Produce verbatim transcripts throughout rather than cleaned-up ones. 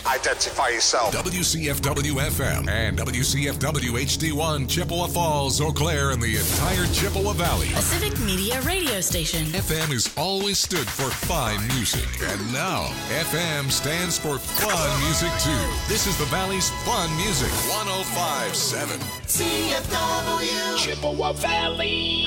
Identify yourself. W C F W F M and W C F W H D one, Chippewa Falls, Eau Claire, and the entire Chippewa Valley. A civic media radio station. F M has always stood for fine music, and now F M stands for fun music too. This is the Valley's fun music. one oh five point seven C F W Chippewa Valley.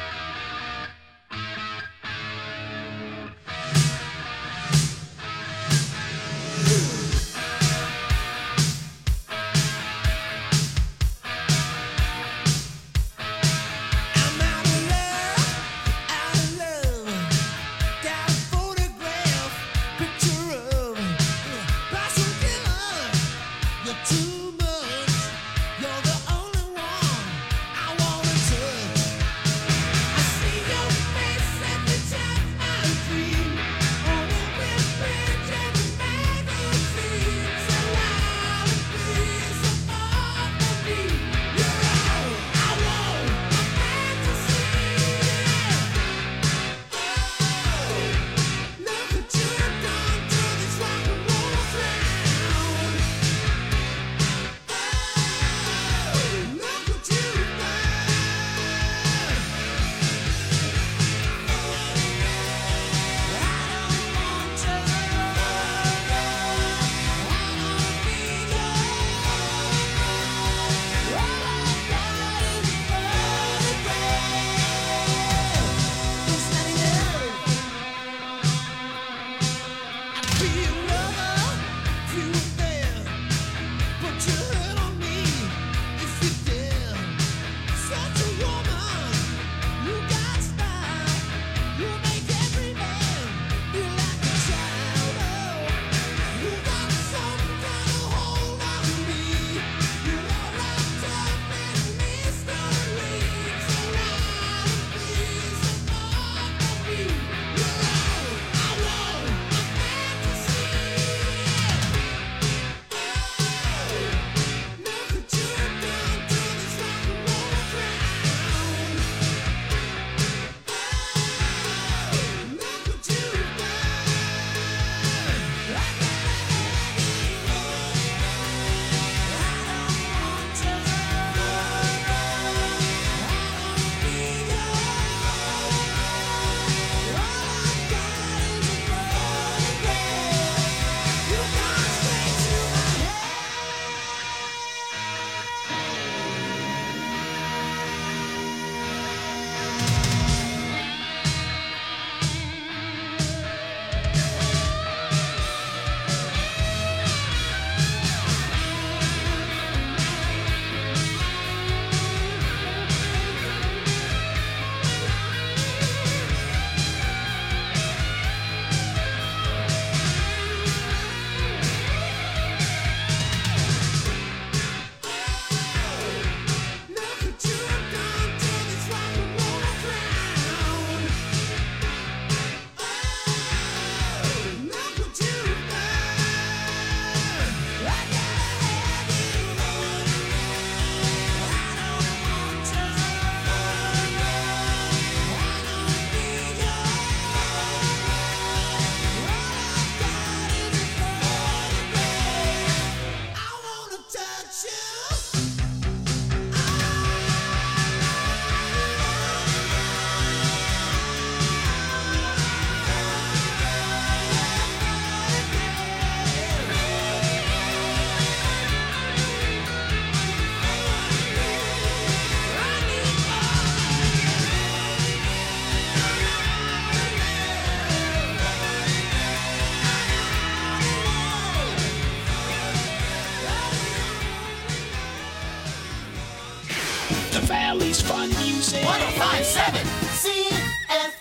Valley's fun music. one oh five point seven C F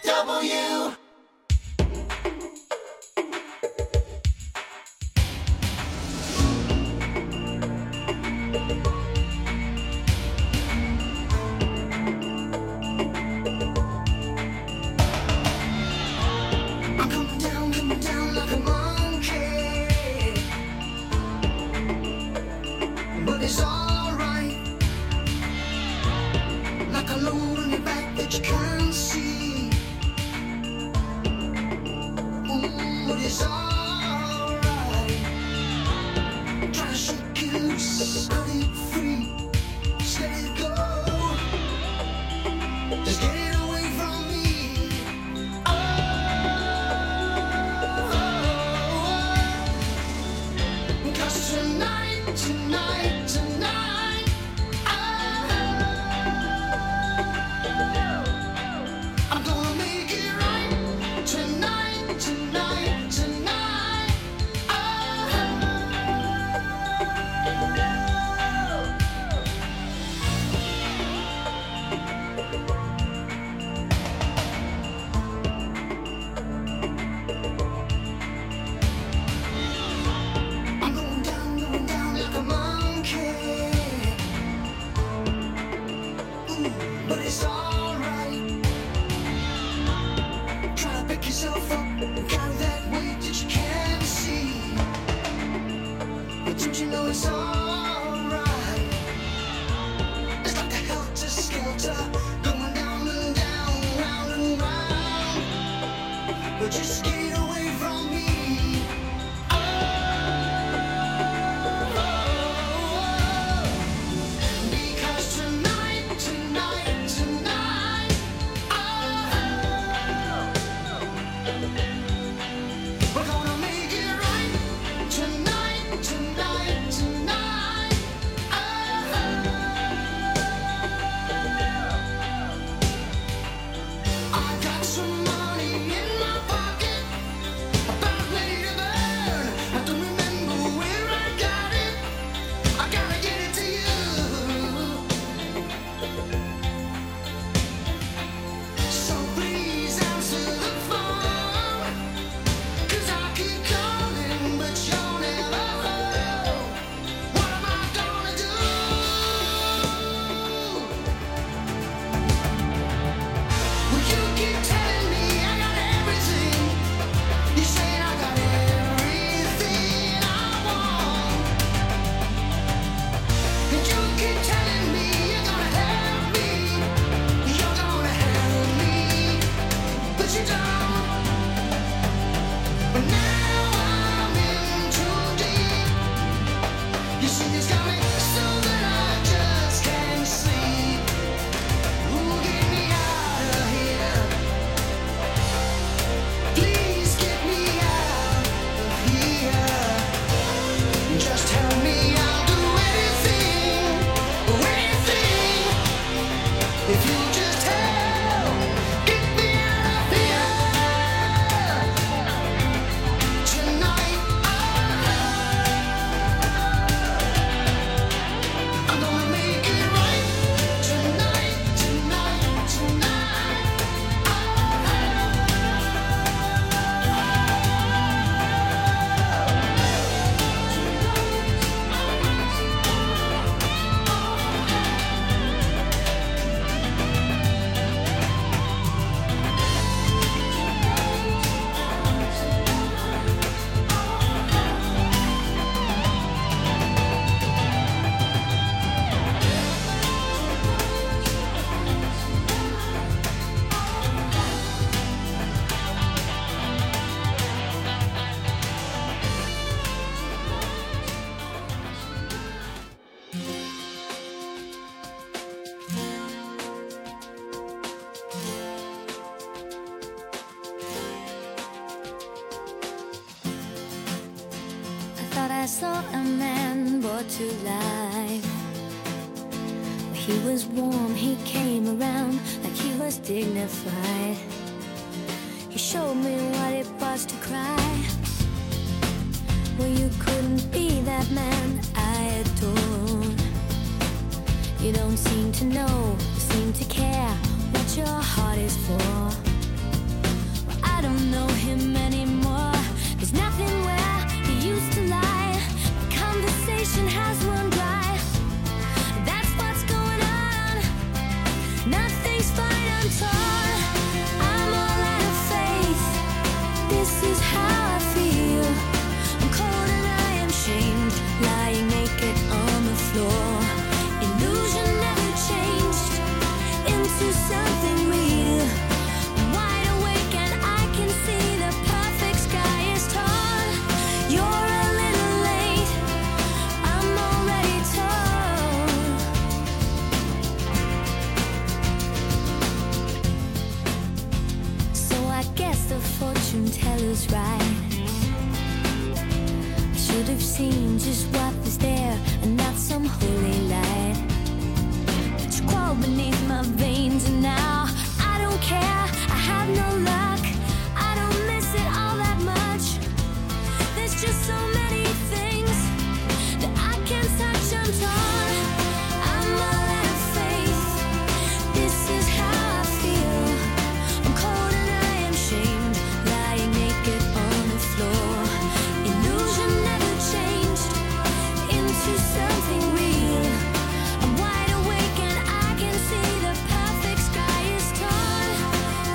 W. It's alright. I saw a man brought to life. He was warm, he came around like he was dignified. He showed me what it was to cry. Well, you couldn't be that man I adored. You don't seem to know, seem to care what your heart is for. Well, I don't know him anymore. There's nothing where he used to lie. The conversation has run dry. That's what's going on. Nothing's fine, I'm torn. I'm all out of faith. This is how I feel. I'm cold and I am shamed, lying naked on the floor. Illusion never changed into something real. I'm wide awake and I can see the perfect sky is torn. You're a little late, I'm already torn. So I guess the fortune teller's right. I should have seen just what was there and not some holy light. But you crawl beneath my veins and now I don't care, I have no luck. I don't miss it all that much. There's just so many things that I can't touch, I'm torn. I'm all out of faith. This is how I feel. I'm cold and I am shamed, lying naked on the floor. Illusion never changed into something real. I'm wide awake and I can see the perfect sky is torn.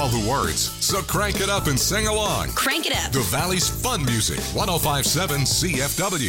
all the words, so crank it up and sing along. Crank it up. The Valley's Fun Music, one oh five point seven C F W.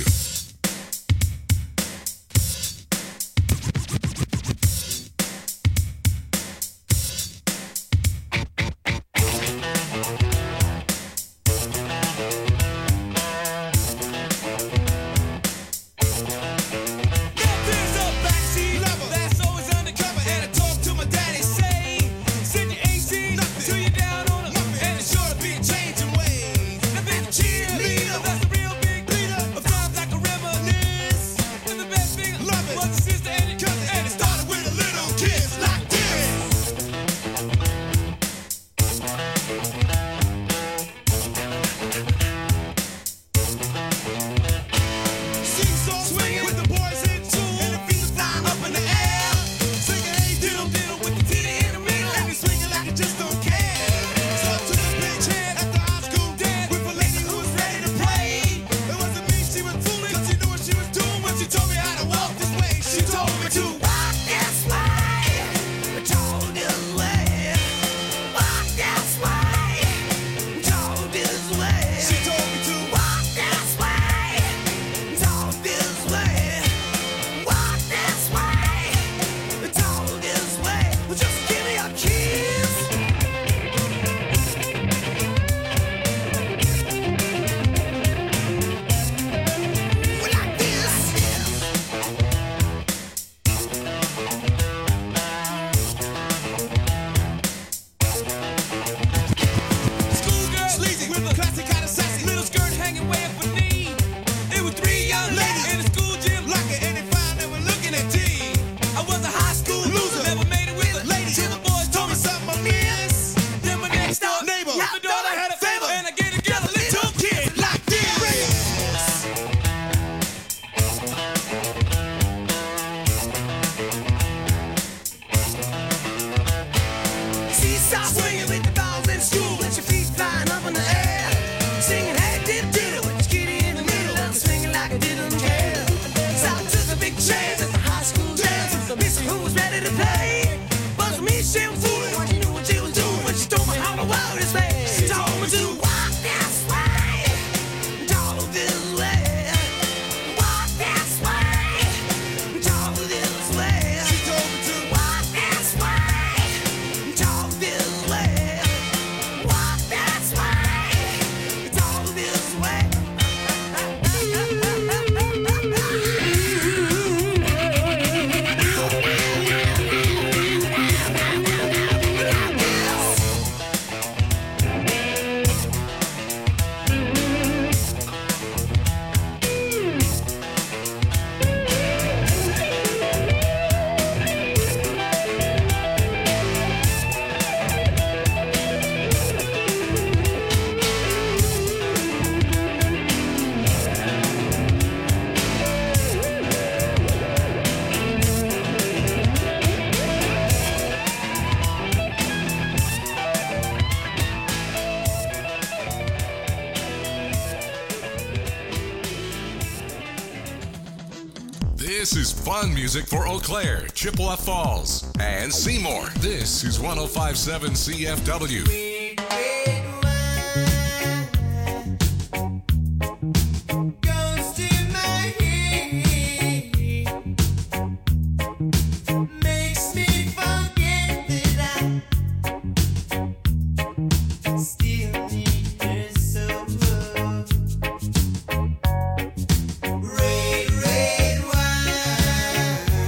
This is fun music for Eau Claire, Chippewa Falls, and Seymour. This is one oh five point seven C F W.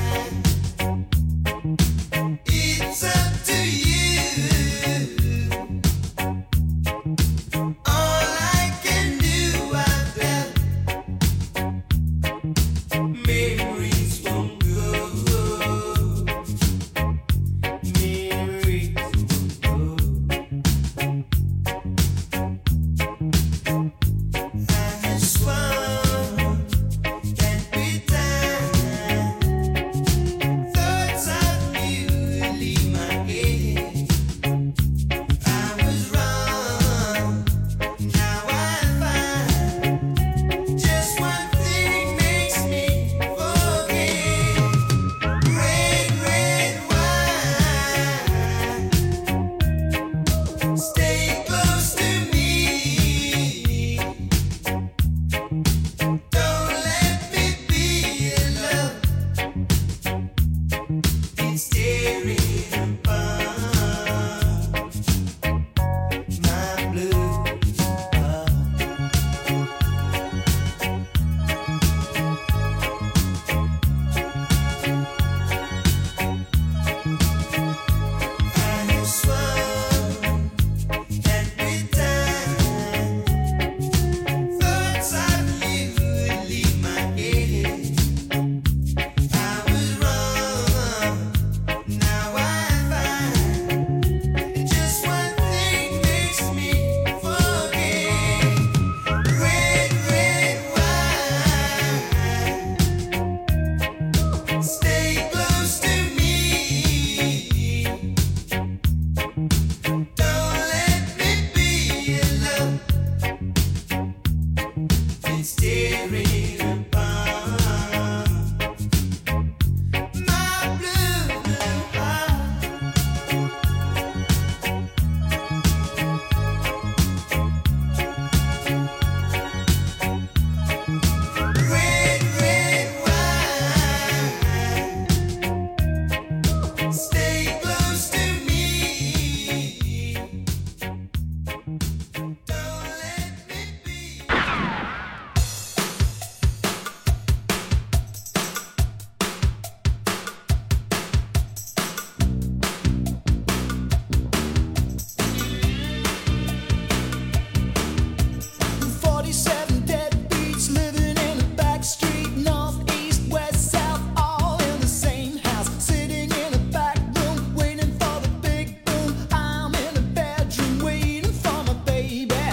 It's up to you.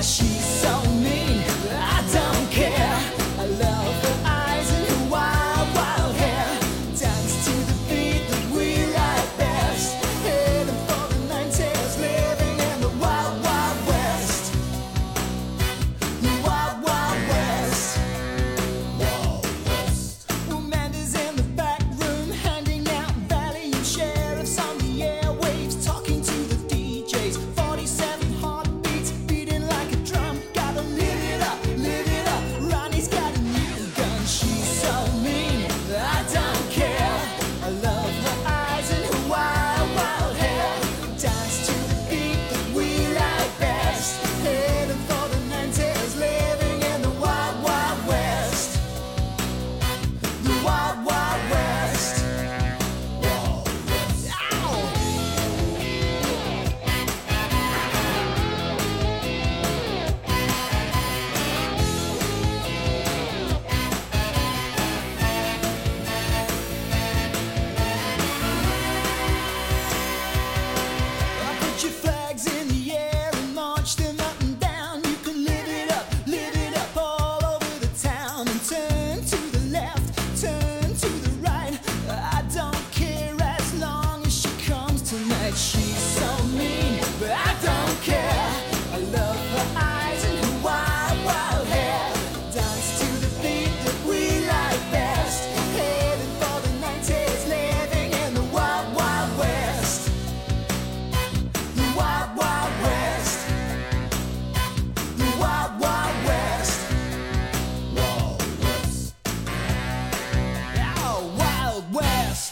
she's so mean, I don't care. I love her eyes and her wild, wild hair. Dance to the beat that we like best. Heading for the nineties, living in the wild, wild west. The wild, wild west. Wild west. Amanda's in the back room, handing out value sheriffs on the airwaves, talking to the D Js. forty-seven heartbeats beating like a drum. Gotta live it up, live it up. Ronnie's got a new gun. She's so mean, I don't care. I love her eyes and her wild, wild hair. Dance to the beat that we like best. Heading for the nineties, living in the wild, wild west. The wild, wild west. Wild west. Ow! Put your flags in the air and march them up and down. You can live it up, live it up all over the town. And turn to the left, turn to the right. I don't care as long as she comes tonight. She's so mean, but I don't care. I love her eyes and her wild, wild hair. Dance to the beat that we like best. Heading for the nineties, living in the wild, wild west. The wild, wild west. The wild, wild west. Wild west. Oh, wild west.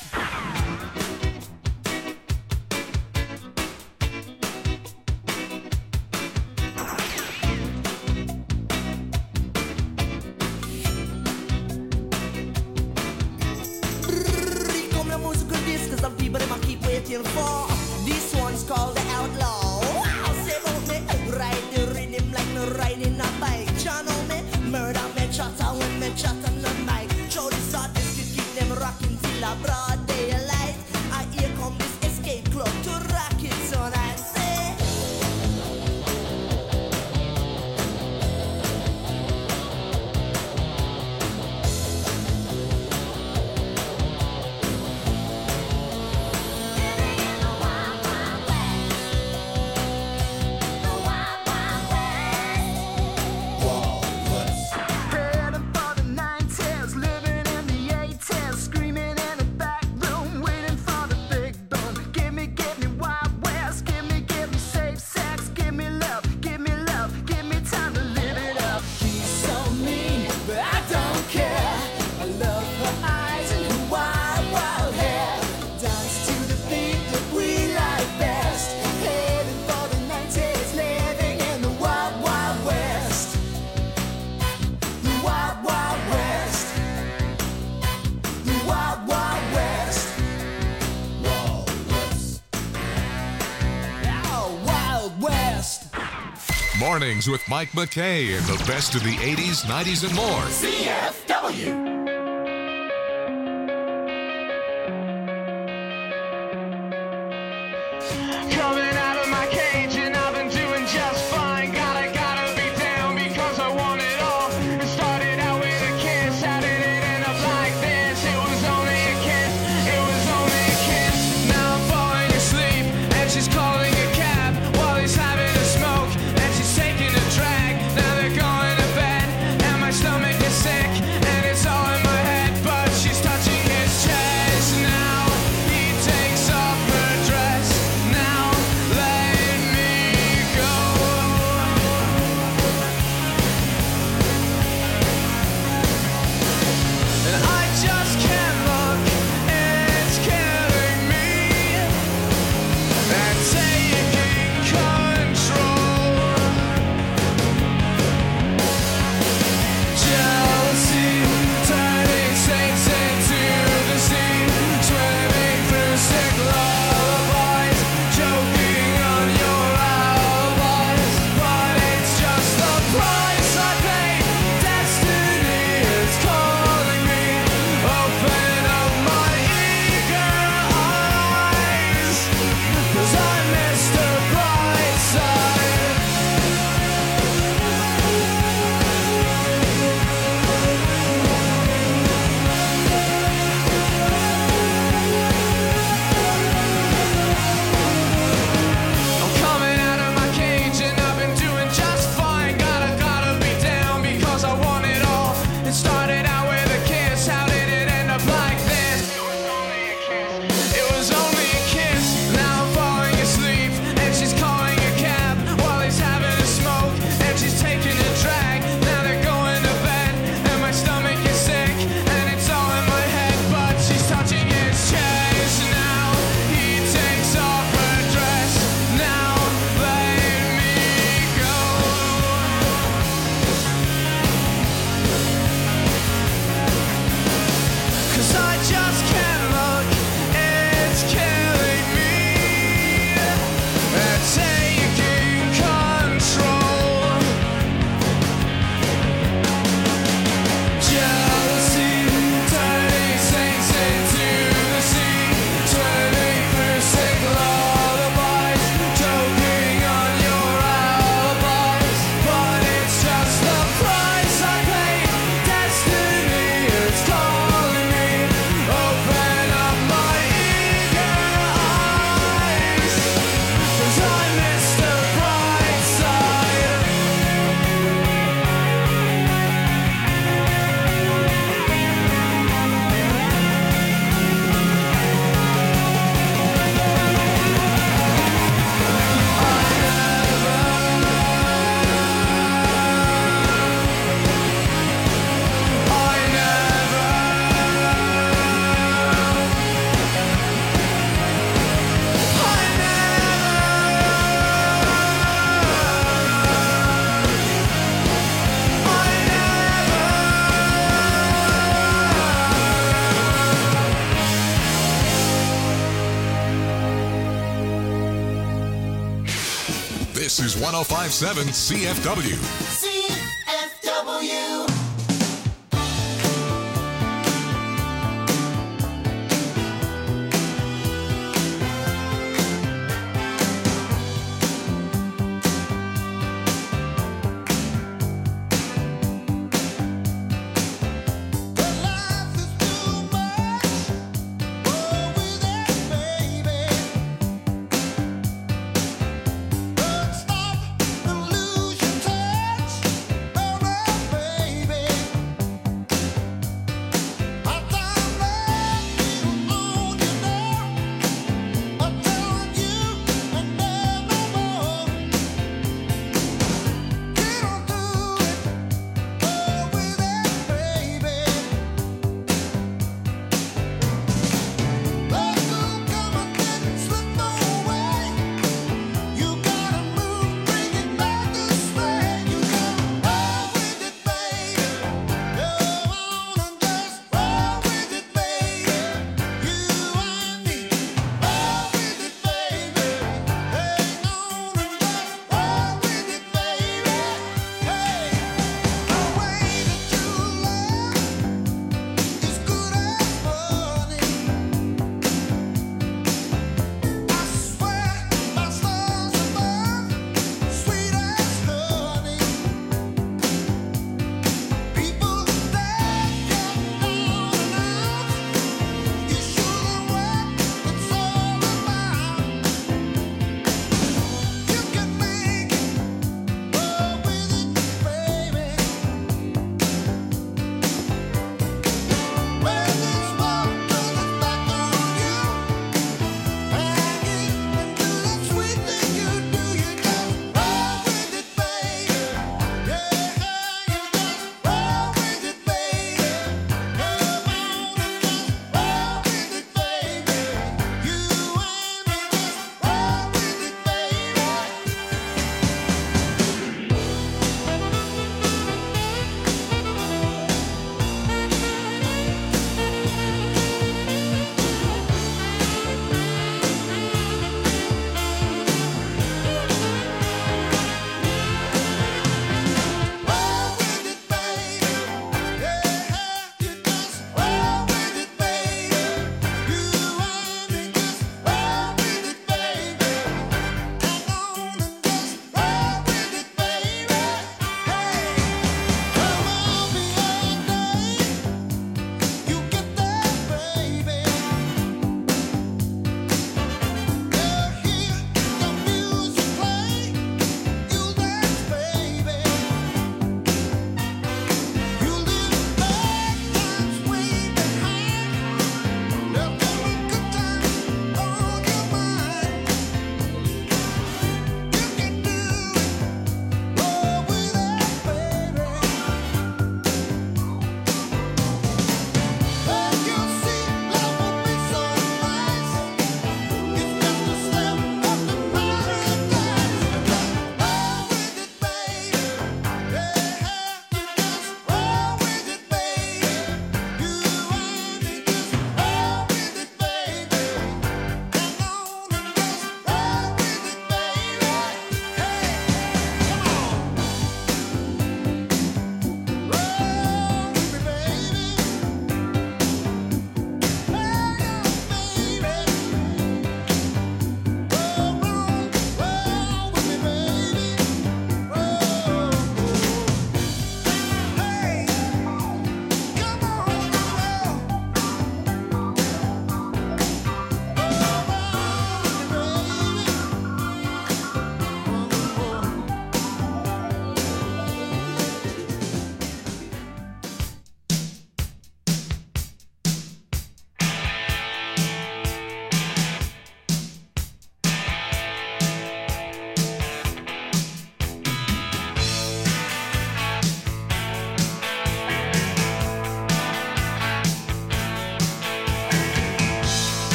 Come the musical disc, cause some people them a keep waiting for. This one's called the Outlaw. Wow, say about me, ride the rhythm like no riding a bike. Channel me, murder me, chatter when me chat on the mic. Show this artist to keep them rocking till a broad daylight. And here come this escape club to rock it so I say. Heading for the nineties, living in the eighties, screaming in the back room, waiting for the big boom. Give me, give me Wild West, give me, give me safe sex, give me love, give me love, give me time to live it up. She's so mean, but I don't care. I love her eyes and her wild, wild hair. Dance to the beat that we like best. Heading for the nineties, living in the wild, wild west. The wild, wild west. The wild, wild west. Wild west. Oh, wild west. Mornings with Mike McKay and the best of the eighties, nineties, and more. C F W. Coming out of my cage and I've been doing just fine. Gotta, gotta be down because I want it all. It started out with a kiss, how did it end up like this? It was only a kiss, it was only a kiss. Now I'm falling asleep and she's calling a cab while he's having a smoke and she's taking a drag. Now they're going to bed and my stomach is sick and it's all in is one oh five point seven C F W. C F W. Stop and lose your touch.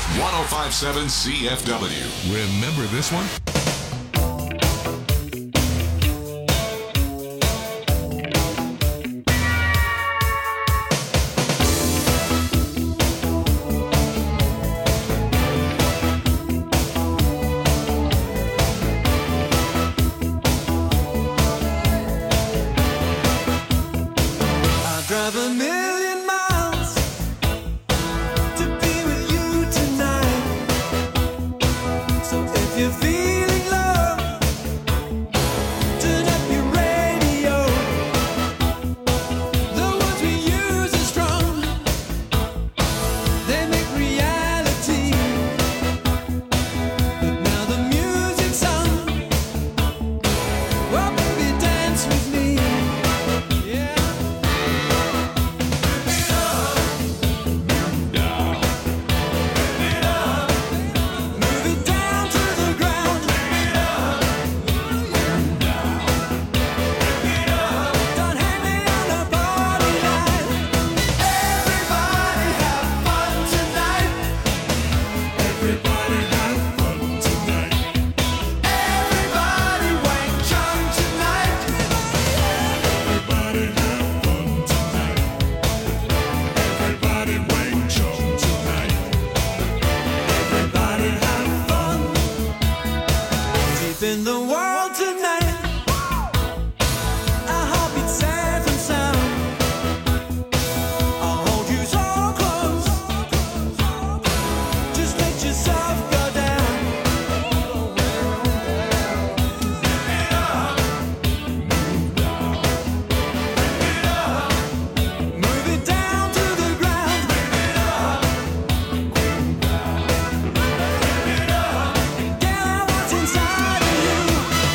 one oh five point seven C F W. Remember this one? Drive a million miles to be with you tonight. So if you're feeling low, turn up your radio. The words we use are strong, they make reality. But now the music's on. Well, baby, dance with me. Yeah. In the world tonight, our heartbeat safe and sound. I'll hold you so close, just let yourself go down. Move it down to the ground. Get out what's inside of you.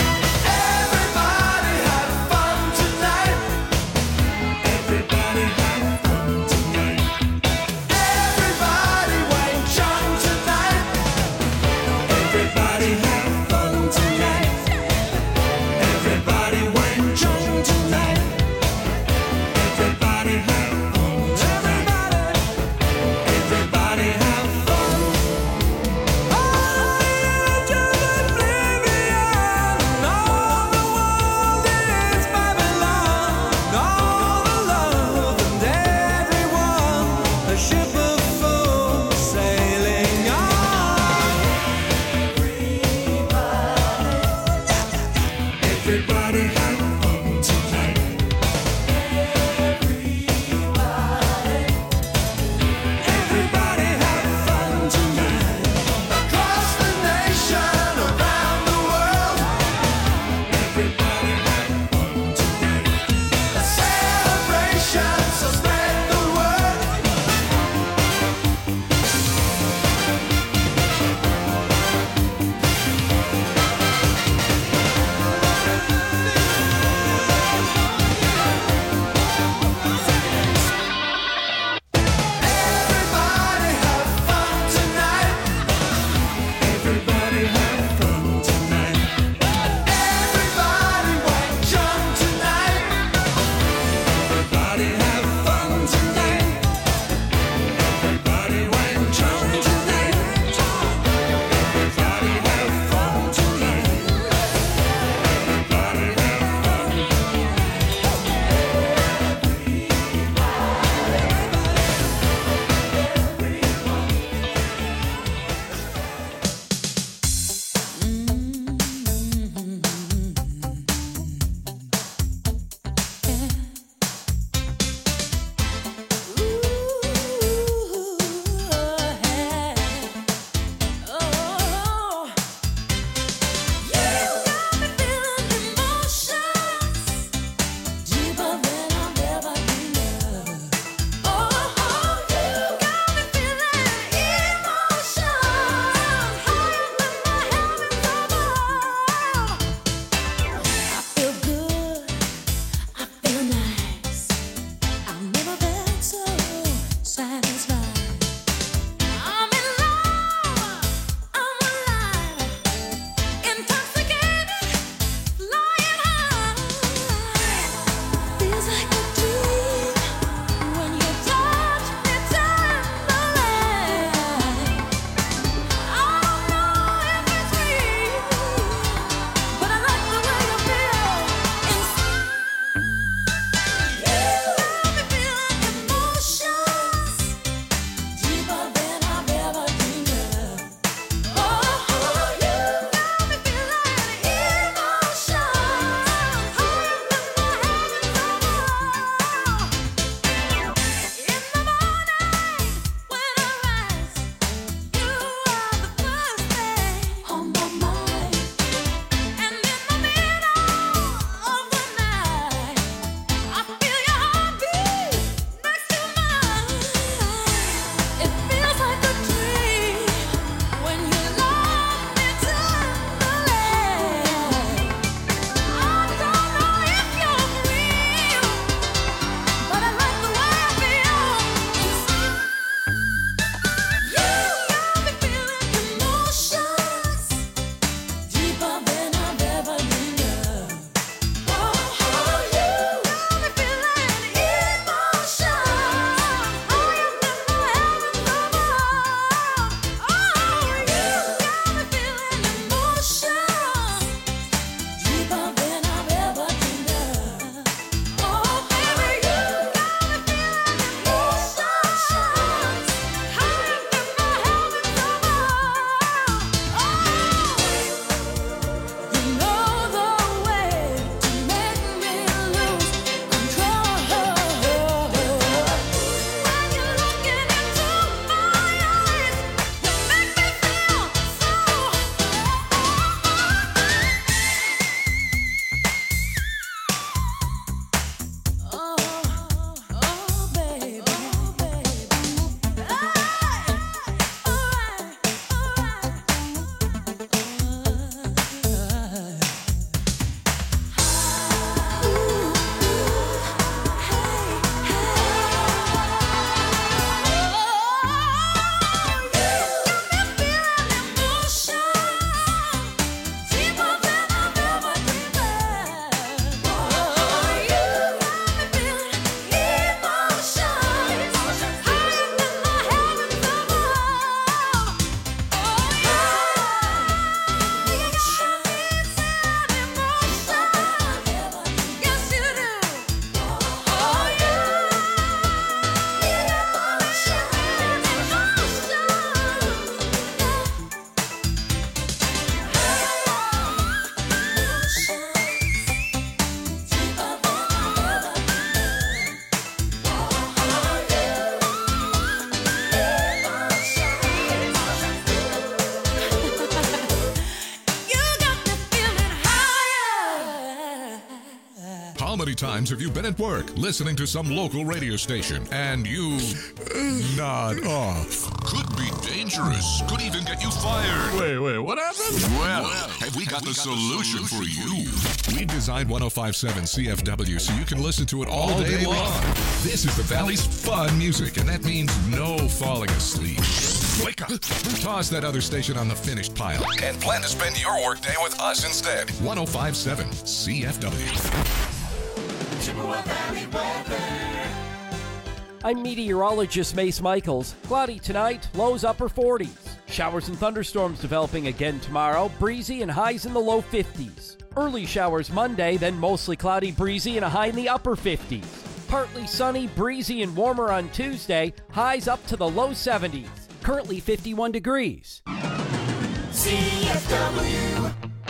many times have you been at work listening to some local radio station and you nod off? Could be dangerous. Could even get you fired. Wait, wait, what happened? Well, have we got the solution for you? We designed one oh five point seven C F W so you can listen to it all day long. This is the Valley's fun music, and that means no falling asleep. Wake up. Toss that other station on the finished pile and plan to spend your workday with us instead. one oh five point seven C F W. Chippewa Valley weather. I'm meteorologist Mace Michaels. Cloudy tonight, lows upper forties. Showers and thunderstorms developing again tomorrow, breezy and highs in the low fifties. Early showers Monday, then mostly cloudy, breezy, and a high in the upper fifties. Partly sunny, breezy, and warmer on Tuesday, highs up to the low seventies. Currently fifty-one degrees. C F W.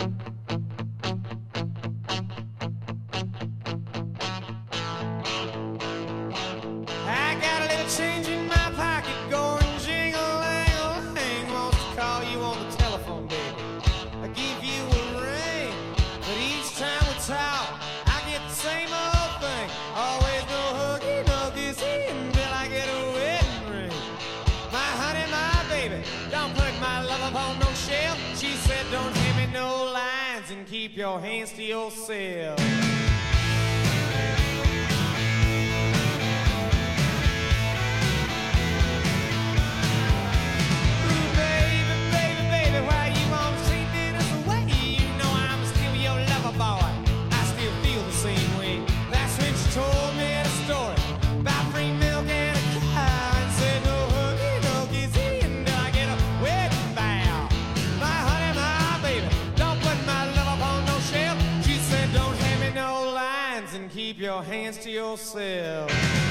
I got a little change in my pocket going jingle-lang-a-lang. Wants to call you on the telephone, baby. I give you a ring, but each time we talk, I get the same old thing. Always no huggy, no kissy until I get a wedding ring. My honey, my baby, don't put my love upon no shelf. She said don't hand me no lines and keep your hands to yourself. Keep your hands to yourself.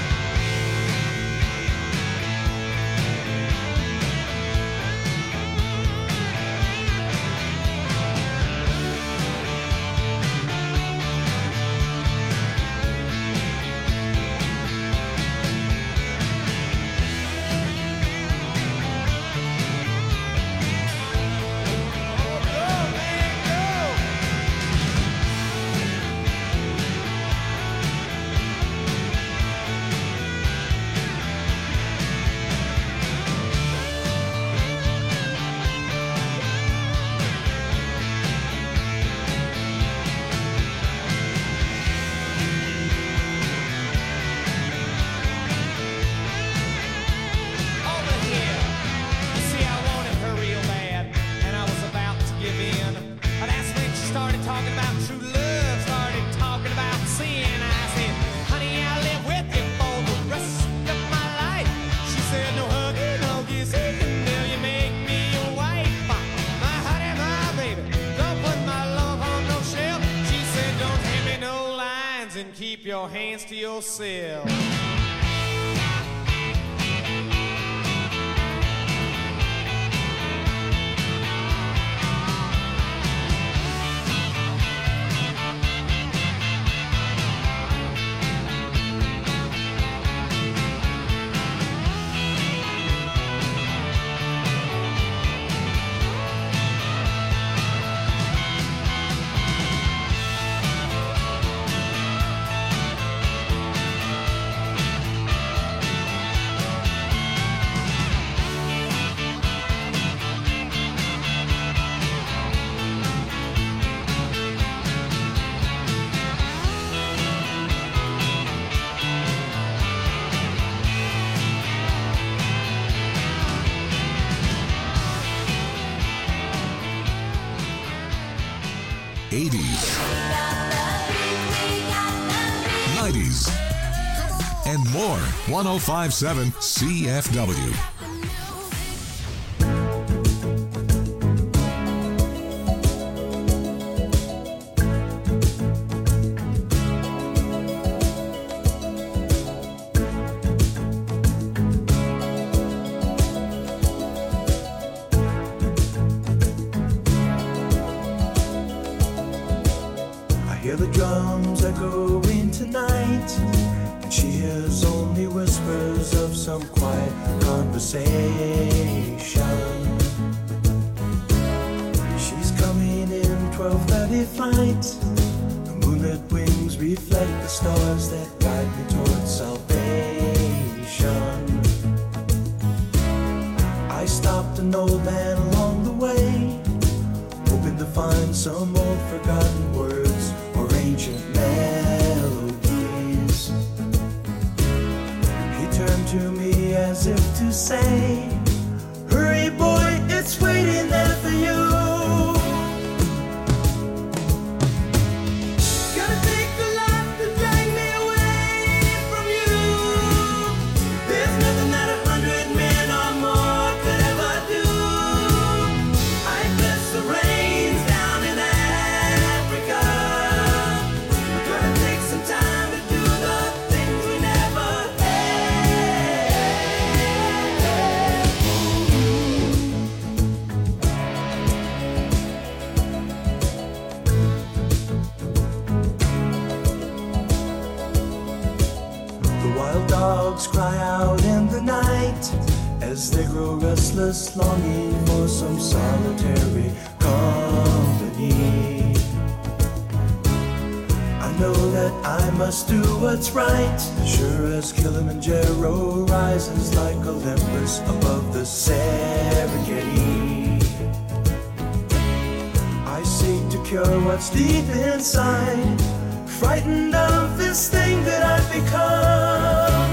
Keep your hands to yourself. eighties, nineties, and more. one oh five point seven C F W. The moonlit wings reflect the stars. stopped an old man along the way, hoping to find some old forgotten words or ancient melodies. He turned to me as if to say, hurry boy, it's waiting there for you. Gonna take a lot to drag me away from you. There's nothing that a hundred men or more could ever do. I bless the rains down in Africa. We're gonna take some time to do the things we never The wild dogs cry out in the night as they grow restless, longing for some solitary company. I know that I must do what's right, sure as Kilimanjaro rises like Olympus above the Serengeti. I seek to cure what's deep inside, frightened of this thing that I've become.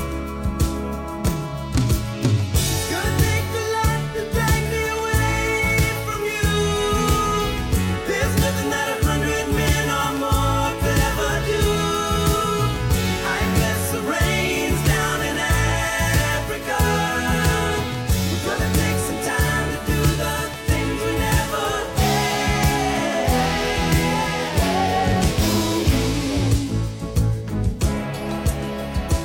Gonna take a lot to drag me away from you. There's nothing that a hundred men or more could ever do. I bless the rains down in Africa. We're gonna take some time to do the things we never had.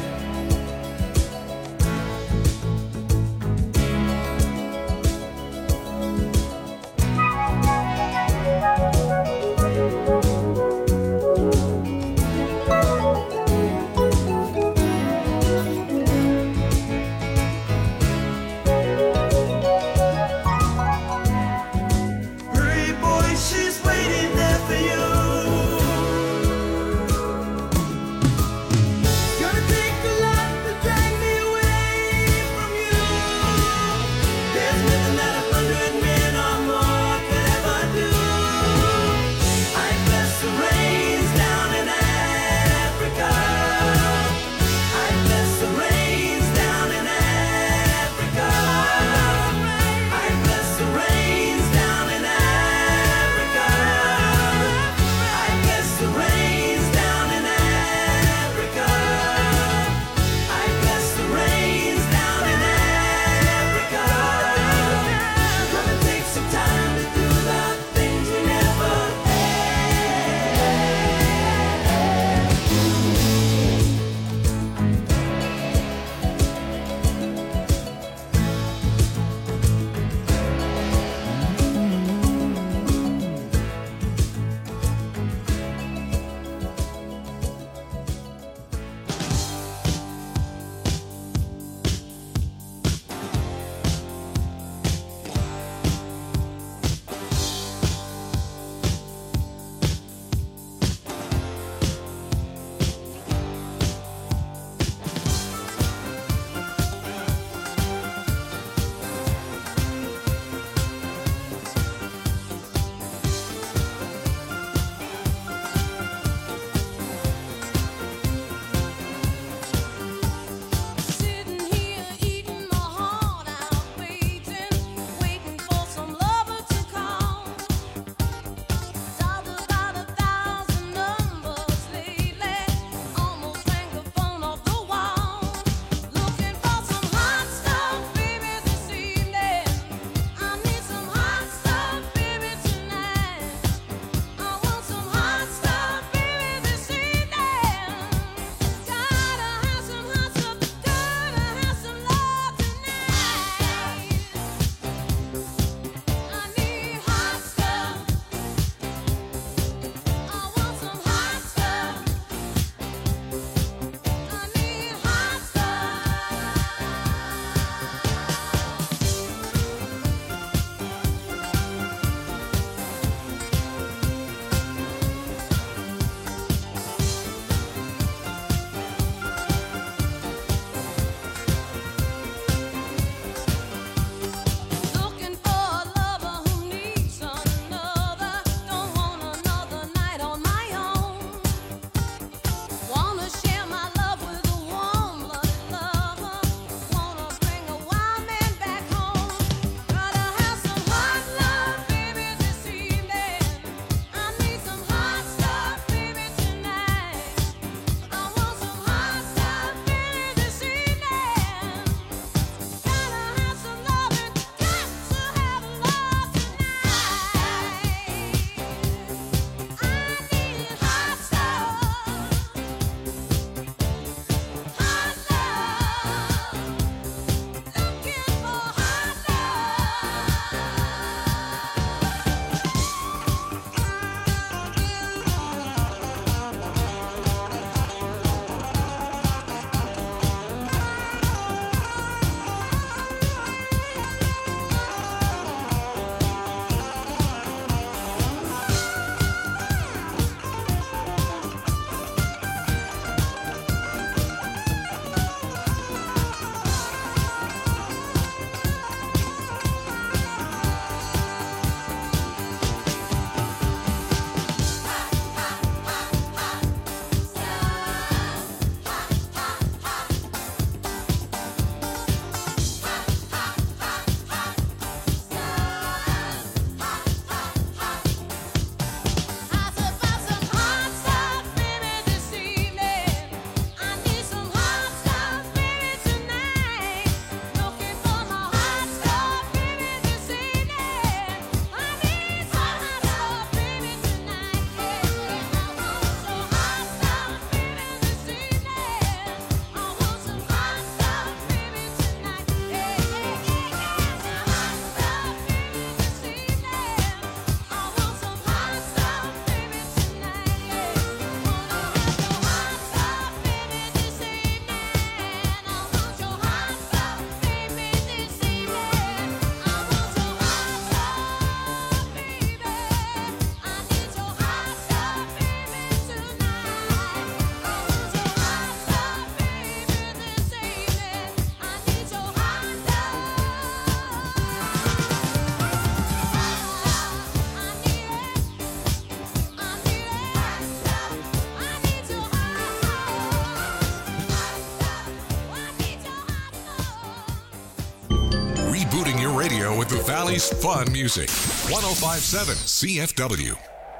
radio with the Valley's fun music. one oh five point seven C F W.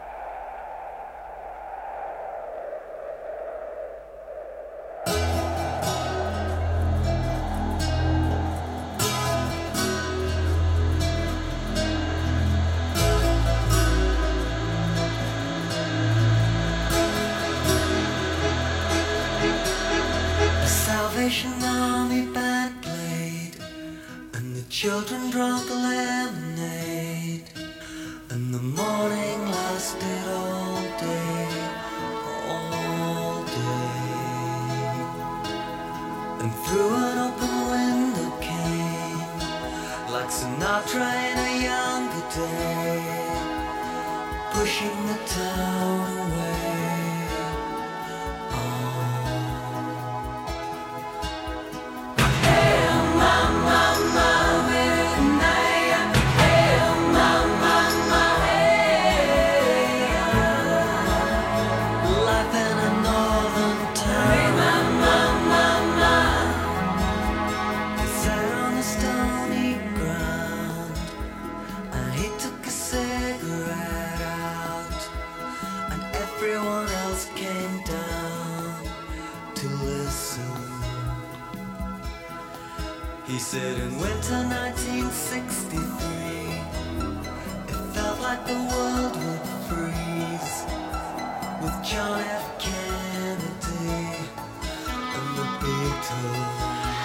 Salvation Army band played, and the children drank lemonade, and the morning lasted all day, all day. And through an open window came, like Sinatra in a younger day, pushing the town away. He said in winter nineteen sixty-three, it felt like the world would freeze with John F. Kennedy and the Beatles.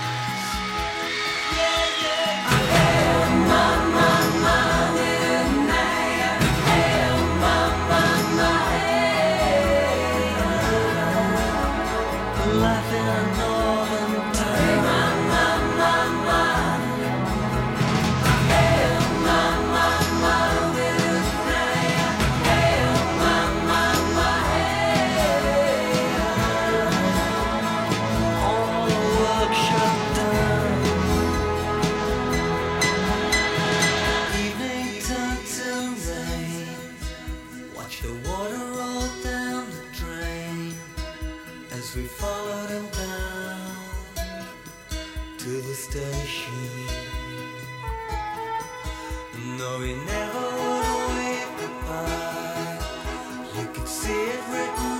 Yeah, yeah. Hey, mama, mama, hey, hey, mama, mama, hey. Life in a northern town. We followed him down to the station. No, he never would wave goodbye. You could see it written